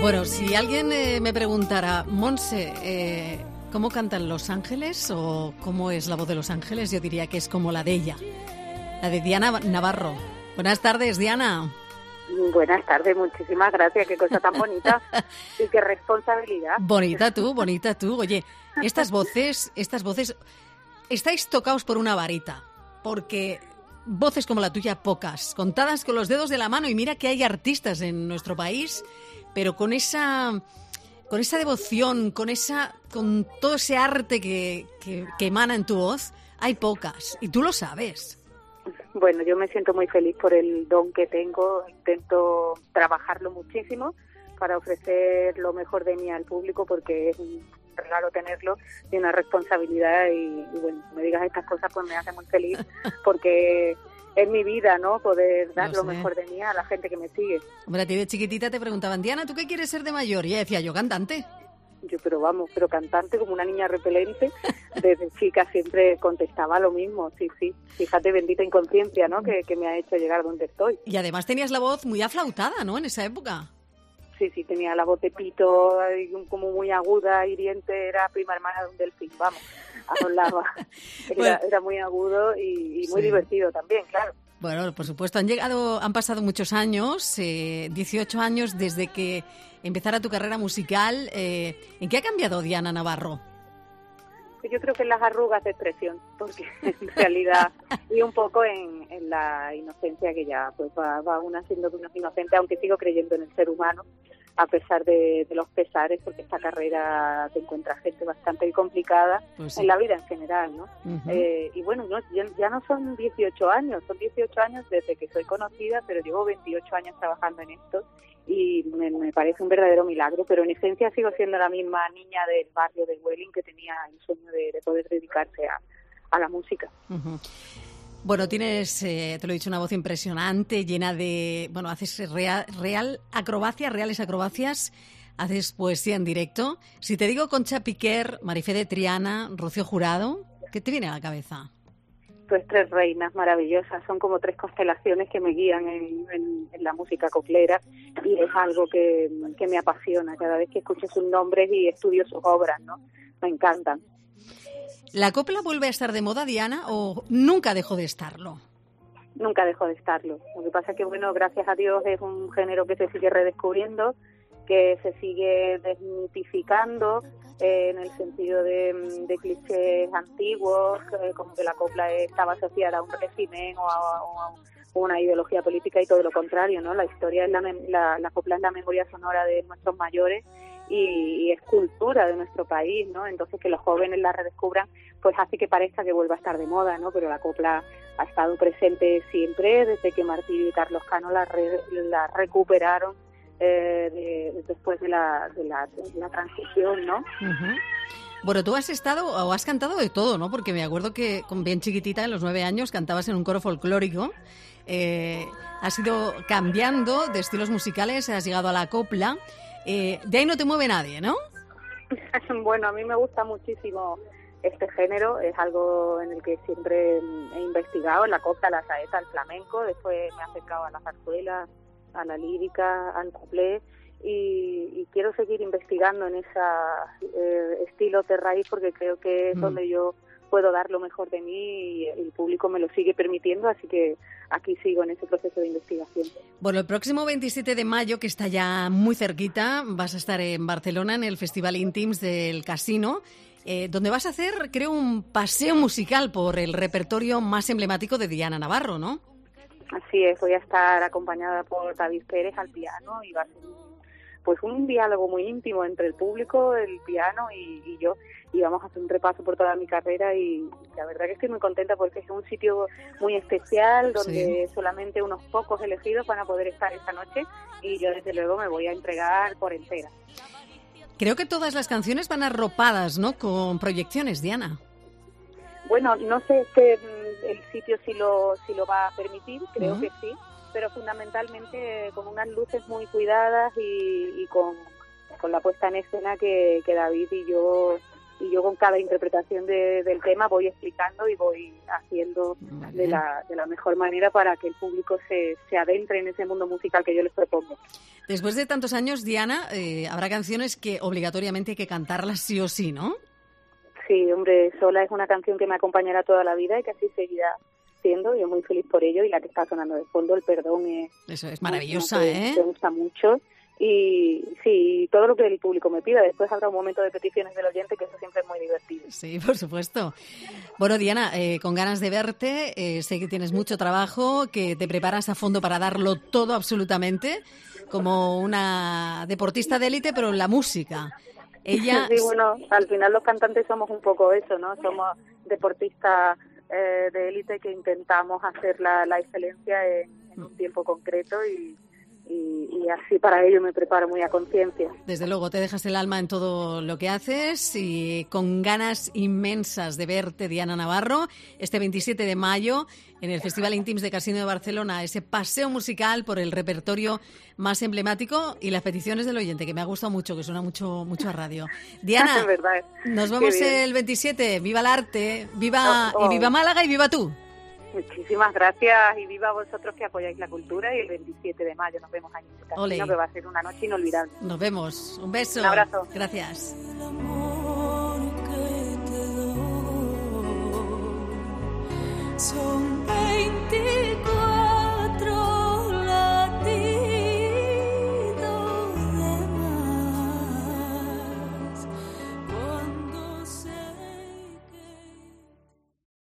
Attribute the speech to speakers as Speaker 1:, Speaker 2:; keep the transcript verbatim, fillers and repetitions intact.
Speaker 1: Bueno, si alguien eh, me preguntara, Montse, eh, ¿cómo cantan Los Ángeles o cómo es la voz de Los Ángeles? Yo diría que es como la de ella, la de Diana Navarro. Buenas tardes, Diana.
Speaker 2: Buenas tardes, muchísimas gracias. Qué cosa tan bonita y qué responsabilidad.
Speaker 1: Bonita tú, bonita tú. Oye, estas voces, estas voces, estáis tocados por una varita, porque voces como la tuya, pocas, contadas con los dedos de la mano. Y mira que hay artistas en nuestro país, pero con esa, con esa devoción, con esa, con todo ese arte que, que, que emana en tu voz, hay pocas. Y tú lo sabes.
Speaker 2: Bueno, yo me siento muy feliz por el don que tengo. Intento trabajarlo muchísimo para ofrecer lo mejor de mí al público, porque es un regalo tenerlo y una responsabilidad. Y, y bueno, me digas estas cosas pues me hace muy feliz, porque es mi vida, ¿no? Poder dar lo, lo mejor de mí a la gente que me sigue.
Speaker 1: Hombre, a ti de chiquitita te preguntaban, Diana, ¿tú qué quieres ser de mayor? Y ella decía, yo cantante.
Speaker 2: Yo, pero vamos, pero cantante como una niña repelente, desde chica siempre contestaba lo mismo, sí, sí. Fíjate, bendita inconsciencia, ¿no?, que, que me ha hecho llegar donde estoy.
Speaker 1: Y además tenías la voz muy aflautada, ¿no?, en esa época.
Speaker 2: Sí, sí, tenía la voz de pito, como muy aguda, hiriente, era prima hermana de un delfín, vamos, hablaba. Era, bueno, era muy agudo y, y muy sí. divertido también, claro.
Speaker 1: Bueno, por supuesto, han llegado, han pasado muchos años, eh, dieciocho años desde que empezara tu carrera musical. Eh, ¿En qué ha cambiado Diana Navarro?
Speaker 2: Yo creo que en las arrugas de expresión, porque en realidad, y un poco en, en la inocencia que ya pues va, va una siendo menos inocente, aunque sigo creyendo en el ser humano, a pesar de, de los pesares, porque esta carrera te encuentra gente bastante complicada, pues sí, en la vida en general, ¿no? Uh-huh. Eh, y bueno, no, ya, ya no son dieciocho años, son dieciocho años desde que soy conocida, pero llevo veintiocho años trabajando en esto y me, me parece un verdadero milagro, pero en esencia sigo siendo la misma niña del barrio de Welling que tenía el sueño de, de poder dedicarse a, a la música.
Speaker 1: Uh-huh. Bueno, tienes, eh, te lo he dicho, una voz impresionante, llena de, bueno, haces real, real acrobacias, reales acrobacias, haces poesía en directo. Si te digo Concha Piquer, Marifé de Triana, Rocío Jurado, ¿qué te viene a la cabeza?
Speaker 2: Pues tres reinas maravillosas, son como tres constelaciones que me guían en, en, en la música coplera y es algo que, que me apasiona cada vez que escucho sus nombres y estudio sus obras, ¿no? Me encantan.
Speaker 1: ¿La copla vuelve a estar de moda, Diana, o nunca dejó de estarlo?
Speaker 2: Nunca dejó de estarlo. Lo que pasa es que, bueno, gracias a Dios es un género que se sigue redescubriendo, que se sigue desmitificando eh, en el sentido de, de clichés antiguos, eh, como que la copla estaba asociada a un régimen o a, o a una ideología política, y todo lo contrario, ¿no? La historia es la, la, la copla es la memoria sonora de nuestros mayores y, y es cultura de nuestro país, ¿no? Entonces que los jóvenes la redescubran pues hace que parezca que vuelva a estar de moda, ¿no? Pero la copla ha estado presente siempre, desde que Martí y Carlos Cano la, re, la recuperaron eh, de, después de la, de, la, de la transición, ¿no?
Speaker 1: Uh-huh. Bueno, tú has estado o has cantado de todo, ¿no? Porque me acuerdo que con bien chiquitita, en los nueve años, cantabas en un coro folclórico. Eh, has ido cambiando de estilos musicales, has llegado a la copla. Eh, de ahí no te mueve nadie, ¿no?
Speaker 2: Bueno, a mí me gusta muchísimo este género, es algo en el que siempre he investigado, en la copla, la saeta, el flamenco, después me he acercado a la zarzuela, a la lírica, al cuplé, y, y quiero seguir investigando en ese eh, estilo de raíz, porque creo que es mm. donde yo puedo dar lo mejor de mí y el público me lo sigue permitiendo, así que aquí sigo en ese proceso de investigación.
Speaker 1: Bueno, el próximo veintisiete de mayo, que está ya muy cerquita, vas a estar en Barcelona en el Festival Íntims del Casino, eh, donde vas a hacer, creo, un paseo musical por el repertorio más emblemático de Diana Navarro, ¿no?
Speaker 2: Así es, voy a estar acompañada por David Pérez al piano y va a ser pues un diálogo muy íntimo entre el público, el piano y, y yo, y vamos a hacer un repaso por toda mi carrera y la verdad que estoy muy contenta porque es un sitio muy especial donde sí. solamente unos pocos elegidos van a poder estar esta noche y yo desde luego me voy a entregar por entera.
Speaker 1: Creo que todas las canciones van arropadas, ¿no?, con proyecciones, Diana.
Speaker 2: Bueno, no sé que el sitio si lo si lo va a permitir, creo uh-huh. que sí, pero fundamentalmente con unas luces muy cuidadas y, y con, con la puesta en escena que, que David y yo y yo con cada interpretación de, del tema voy explicando y voy haciendo de la, de la mejor manera para que el público se, se adentre en ese mundo musical que yo les propongo.
Speaker 1: Después de tantos años, Diana, eh, habrá canciones que obligatoriamente hay que cantarlas sí o sí, ¿no?
Speaker 2: Sí, hombre, Sola es una canción que me acompañará toda la vida y que así seguirá siendo. Yo muy feliz por ello, y la que está sonando de fondo, El Perdón, es,
Speaker 1: Eso es maravillosa,
Speaker 2: que,
Speaker 1: ¿eh?
Speaker 2: Me gusta mucho. Y sí, todo lo que el público me pida. Después habrá un momento de peticiones del oyente, que eso siempre es muy divertido.
Speaker 1: Sí, por supuesto. Bueno, Diana, eh, con ganas de verte, eh, sé que tienes mucho trabajo, que te preparas a fondo para darlo todo absolutamente, como una deportista de élite, pero en la música. Ella...
Speaker 2: Sí, bueno, al final los cantantes somos un poco eso, ¿no? Somos deportistas eh, de élite que intentamos hacer la, la excelencia en, en un tiempo concreto, y Y, y así para ello me preparo muy a conciencia.
Speaker 1: Desde luego, te dejas el alma en todo lo que haces, y con ganas inmensas de verte, Diana Navarro, este veintisiete de mayo en el Festival Intims de Casino de Barcelona, ese paseo musical por el repertorio más emblemático y las peticiones del oyente, que me ha gustado mucho, que suena mucho mucho a radio. Diana,
Speaker 2: verdad,
Speaker 1: nos vemos el veintisiete, viva el arte, viva
Speaker 2: oh, oh.
Speaker 1: y viva Málaga y viva tú.
Speaker 2: Muchísimas gracias, y viva vosotros que apoyáis la cultura, y el veintisiete de mayo nos vemos ahí en el casino, Olé. Que va a ser una noche inolvidable.
Speaker 1: Nos vemos, un beso.
Speaker 2: Un abrazo.
Speaker 1: Gracias.
Speaker 3: El amor que te doy son